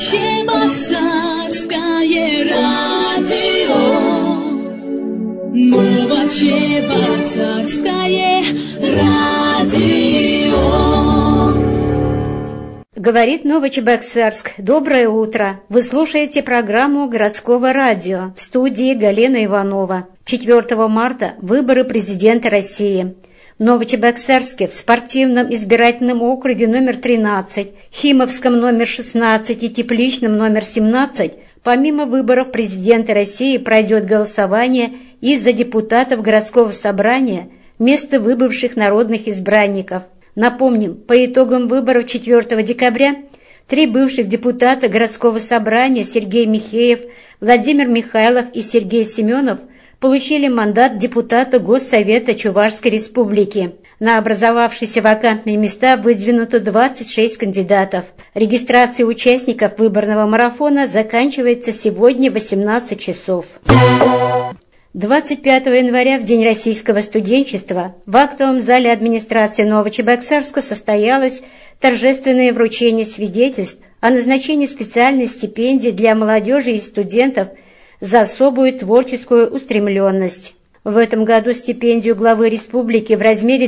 Новочебоксарское радио. Новочебоксарское радио. Говорит Новочебоксарск. Доброе утро. Вы слушаете программу городского радио. В студии Галина Иванова. 4 марта выборы президента России. В Новочебоксарске в спортивном избирательном округе номер 13, Химовском номер 16 и Тепличном номер 17 помимо выборов президента России пройдет голосование и за депутатов городского собрания вместо выбывших народных избранников. Напомним, по итогам выборов 4 декабря 3 бывших депутата городского собрания Сергей Михеев, Владимир Михайлов и Сергей Семенов получили мандат депутата Госсовета Чувашской Республики. На образовавшиеся вакантные места выдвинуто 26 кандидатов. Регистрация участников выборного марафона заканчивается сегодня в 18 часов. 25 января, в День российского студенчества, в актовом зале администрации Новочебоксарска состоялось торжественное вручение свидетельств о назначении специальной стипендии для молодежи и студентов за особую творческую устремленность. В этом году стипендию главы республики в размере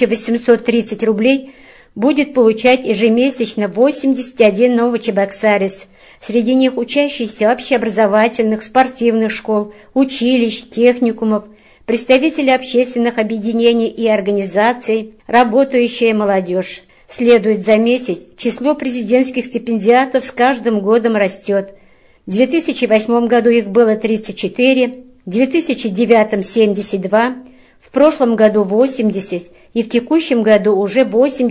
1830 рублей будет получать ежемесячно 81 новочебоксарец. Среди них учащиеся общеобразовательных, спортивных школ, училищ, техникумов, представители общественных объединений и организаций, работающая молодежь. Следует заметить, число президентских стипендиатов с каждым годом растет. В 2008 году их было 34, в 2009 – 72, в прошлом году 80 и в текущем году уже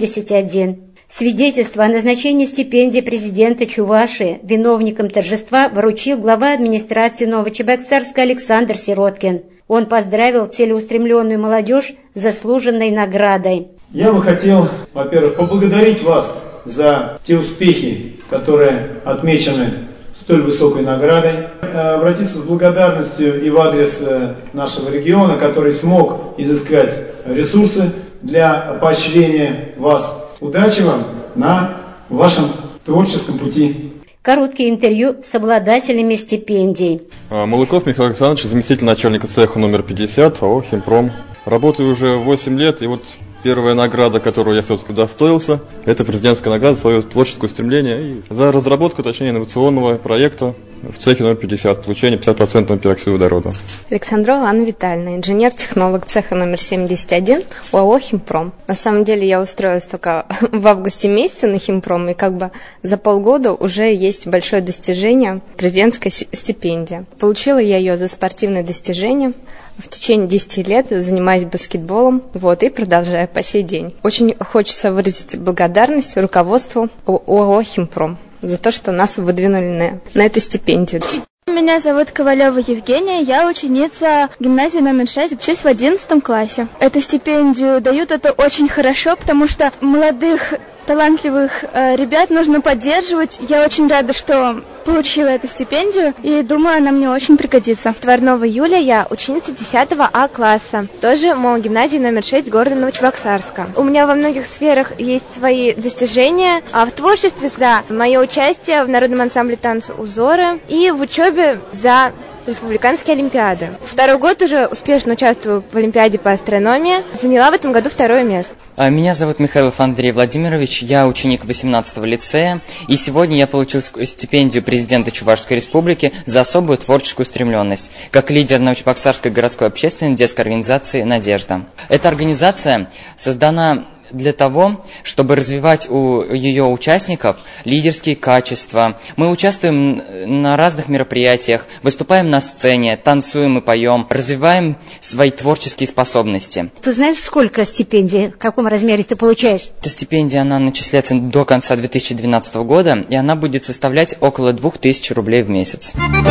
81. Свидетельство о назначении стипендии президента Чувашии виновникам торжества вручил глава администрации Новочебоксарска Александр Сироткин. Он поздравил целеустремленную молодежь с заслуженной наградой. Я бы хотел, во-первых, поблагодарить вас за те успехи, которые отмечены столь высокой наградой. Обратиться с благодарностью и в адрес нашего региона, который смог изыскать ресурсы для поощрения вас. Удачи вам на вашем творческом пути. Короткие интервью с обладателями стипендий. Малыков Михаил Александрович, заместитель начальника цеха номер 50 ООО «Химпром». Работаю уже 8 лет, и вот первая награда, которую я все-таки удостоился, это президентская награда за свое творческое стремление и за разработку, точнее, инновационного проекта в цехе номер 50, получение 50% пероксида водорода. Александрова Анна Витальевна, инженер-технолог цеха номер 71 ОАО «Химпром». На самом деле я устроилась только в августе месяце на Химпром, и как бы за полгода уже есть большое достижение – президентская стипендия. Получила я ее за спортивные достижения. В течение 10 лет занимаюсь баскетболом, и продолжаю по сей день. Очень хочется выразить благодарность руководству ОАО «Химпром» за то, что нас выдвинули на эту стипендию. Меня зовут Ковалева Евгения, я ученица гимназии номер 6, учусь в 11 классе. Эту стипендию дают, это очень хорошо, потому что молодых, талантливых ребят нужно поддерживать. Я очень рада, что получила эту стипендию, и думаю, она мне очень пригодится. Тварнова Юлия, я ученица 10 А класса, тоже МОУ гимназии номер 6 города Новочебоксарска. У меня во многих сферах есть свои достижения, а в творчестве за мое участие в народном ансамбле танца «Узоры» и в учебе за республиканские олимпиады. Второй год уже успешно участвую в олимпиаде по астрономии, заняла в этом году 2 место. Меня зовут Михайлов Андрей Владимирович, я ученик 18-го лицея, и сегодня я получил стипендию президента Чувашской Республики за особую творческую устремленность, как лидер Новочебоксарской городской общественной детской организации «Надежда». Эта организация создана для того, чтобы развивать у ее участников лидерские качества. Мы участвуем на разных мероприятиях, выступаем на сцене, танцуем и поем, развиваем свои творческие способности. Ты знаешь, сколько стипендий, в каком размере ты получаешь? Эта стипендия, она начисляется до конца 2012 года, и она будет составлять около 2000 рублей в месяц.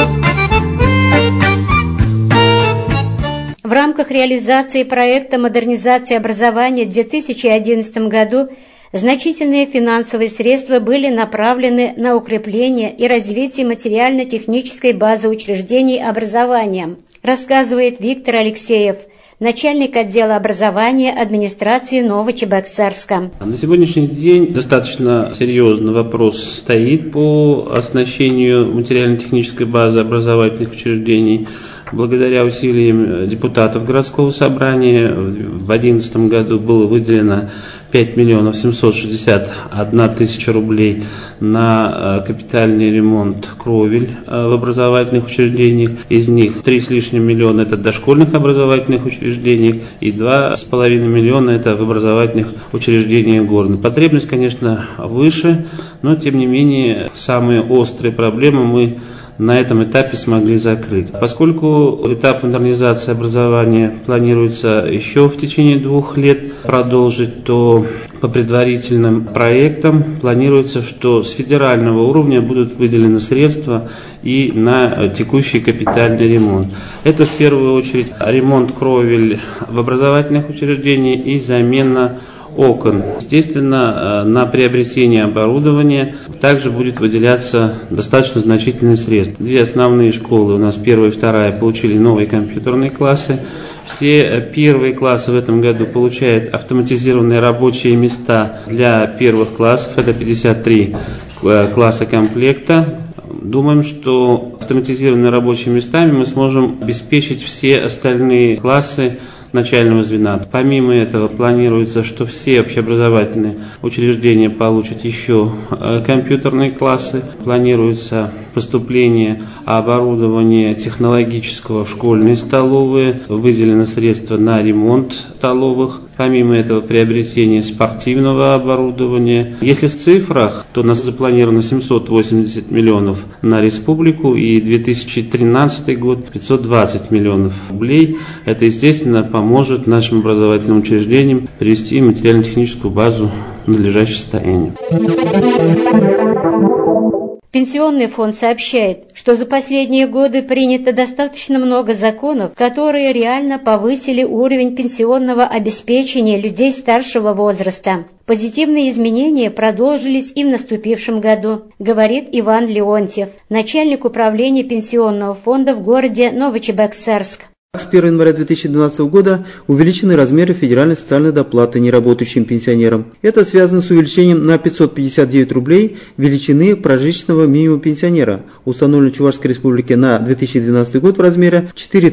В рамках реализации проекта модернизации образования в 2011 году значительные финансовые средства были направлены на укрепление и развитие материально-технической базы учреждений образования, рассказывает Виктор Алексеев, начальник отдела образования администрации Новочебоксарска. На сегодняшний день достаточно серьезный вопрос стоит по оснащению материально-технической базы образовательных учреждений. Благодаря усилиям депутатов городского собрания в 2011 году было выделено 5 миллионов 761 тысяча рублей на капитальный ремонт кровель в образовательных учреждениях. Из них 3 с лишним миллиона это дошкольных образовательных учреждениях и 2,5 миллиона это в образовательных учреждениях города. Потребность, конечно, выше, но тем не менее самые острые проблемы мы на этом этапе смогли закрыть. Поскольку этап модернизации образования планируется еще в течение 2 лет продолжить, то по предварительным проектам планируется, что с федерального уровня будут выделены средства и на текущий капитальный ремонт. Это в первую очередь ремонт кровель в образовательных учреждениях и замена окон. Естественно, на приобретение оборудования также будет выделяться достаточно значительные средства. 2 основные школы, у нас 1 и 2, получили новые компьютерные классы. Все первые классы в этом году получают автоматизированные рабочие места для первых классов. Это 53 класса комплекта. Думаем, что автоматизированными рабочими местами мы сможем обеспечить все остальные классы начального звена. Помимо этого планируется, что все общеобразовательные учреждения получат еще компьютерные классы. Планируется поступление оборудования технологического в школьные столовые. Выделено средства на ремонт столовых. Помимо этого приобретение спортивного оборудования. Если в цифрах, то у нас запланировано 780 миллионов на республику и 2013 год 520 миллионов рублей. Это, естественно, поможет нашим образовательным учреждениям привести материально-техническую базу в надлежащее состояние. Пенсионный фонд сообщает, что за последние годы принято достаточно много законов, которые реально повысили уровень пенсионного обеспечения людей старшего возраста. Позитивные изменения продолжились и в наступившем году, говорит Иван Леонтьев, начальник управления пенсионного фонда в городе Новочебоксарск. С 1 января 2012 года увеличены размеры федеральной социальной доплаты неработающим пенсионерам. Это связано с увеличением на 559 рублей величины прожиточного минимума пенсионера, установленной в Чувашской республике на 2012 год в размере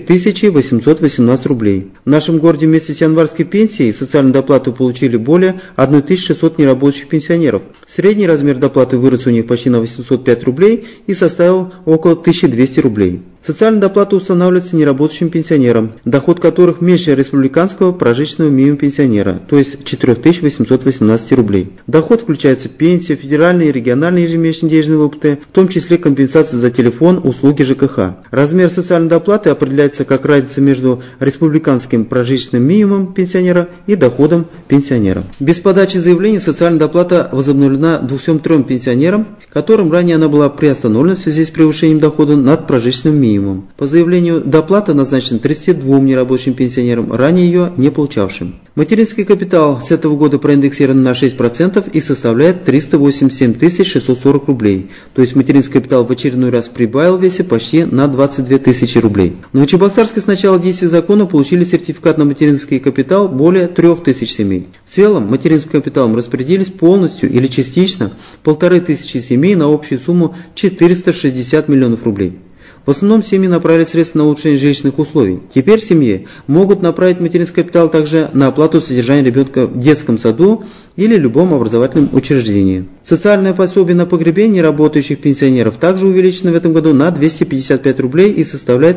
4818 рублей. В нашем городе вместе с январской пенсией социальную доплату получили более 1600 неработающих пенсионеров. Средний размер доплаты вырос у них почти на 805 рублей и составил около 1200 рублей. Социальная доплата устанавливается неработающим пенсионерам, доход которых меньше республиканского прожиточного минимума пенсионера, то есть 4818 рублей. В доход включаются пенсия, федеральные и региональные ежемесячные денежные выплаты, в том числе компенсация за телефон, услуги ЖКХ. Размер социальной доплаты определяется как разница между республиканским прожиточным минимумом пенсионера и доходом пенсионера. Без подачи заявления социальная доплата возобновлена 203 пенсионерам, которым ранее она была приостановлена в связи с превышением дохода над прожиточным минимумом. По заявлению доплата назначена 32 нерабочим пенсионерам, ранее ее не получавшим. Материнский капитал с этого года проиндексирован на 6% и составляет 387 640 рублей. То есть материнский капитал в очередной раз прибавил в весе почти на 22 тысячи рублей. В Новочебоксарске с начала действия закона получили сертификат на материнский капитал более 3000 семей. В целом материнским капиталом распределились полностью или частично 1500 семей на общую сумму 460 миллионов рублей. В основном семьи направили средства на улучшение жилищных условий. Теперь семьи могут направить материнский капитал также на оплату содержания ребенка в детском саду или любом образовательном учреждении. Социальное пособие на погребение работающих пенсионеров также увеличено в этом году на 255 рублей и составляет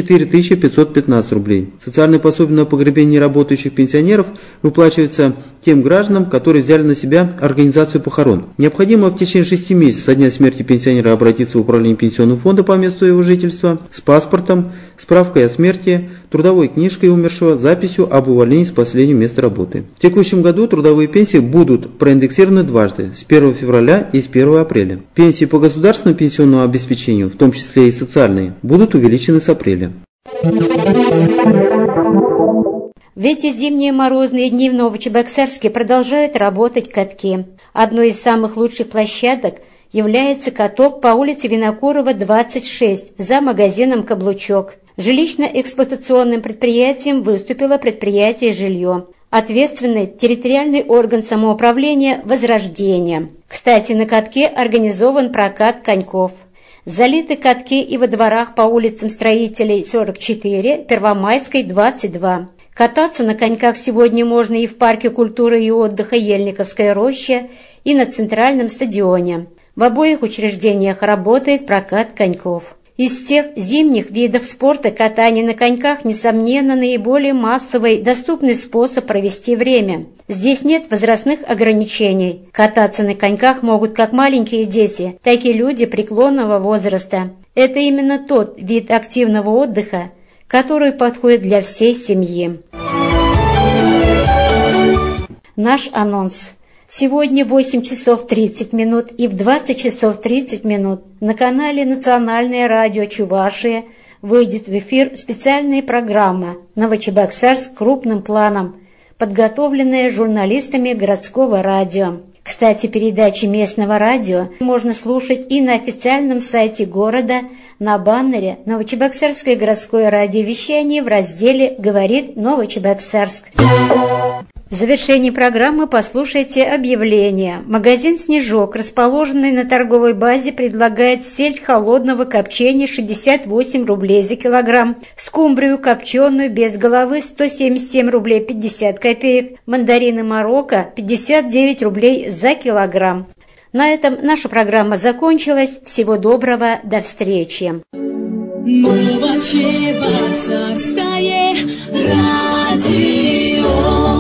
4515 рублей. Социальное пособие на погребение работающих пенсионеров выплачивается тем гражданам, которые взяли на себя организацию похорон. Необходимо в течение 6 месяцев со дня смерти пенсионера обратиться в управление пенсионного фонда по месту его жительства с паспортом, справкой о смерти, трудовой книжкой умершего, записью об увольнении с последнего места работы. В текущем году трудовые пенсии будут проиндексированы дважды, с 1 февраля и с 1 апреля. Пенсии по государственному пенсионному обеспечению, в том числе и социальные, будут увеличены с апреля. В эти зимние морозные дни в Новочебоксарске продолжают работать катки. Одной из самых лучших площадок является каток по улице Винокурова, 26, за магазином «Каблучок». Жилищно-эксплуатационным предприятием выступило предприятие «Жилье», ответственный территориальный орган самоуправления «Возрождение». Кстати, на катке организован прокат коньков. Залиты катки и во дворах по улицам Строителей 44, Первомайской 22. Кататься на коньках сегодня можно и в парке культуры и отдыха Ельниковская роща, и на центральном стадионе. В обоих учреждениях работает прокат коньков. Из всех зимних видов спорта катание на коньках, несомненно, наиболее массовый, доступный способ провести время. Здесь нет возрастных ограничений. Кататься на коньках могут как маленькие дети, так и люди преклонного возраста. Это именно тот вид активного отдыха, который подходит для всей семьи. Наш анонс. Сегодня в 8 часов 30 минут и в 20 часов 30 минут на канале Национальное радио Чувашия выйдет в эфир специальная программа «Новочебоксарск крупным планом», подготовленная журналистами городского радио. Кстати, передачи местного радио можно слушать и на официальном сайте города, на баннере «Новочебоксарское городское радиовещание» в разделе «Говорит Новочебоксарск». В завершении программы послушайте объявление. Магазин «Снежок», расположенный на торговой базе, предлагает сельдь холодного копчения 68 рублей за килограмм, скумбрию копченую без головы 177 рублей 50 копеек, мандарины Марокко 59 рублей за килограмм. На этом наша программа закончилась. Всего доброго, до встречи. Новочебоксарское радио.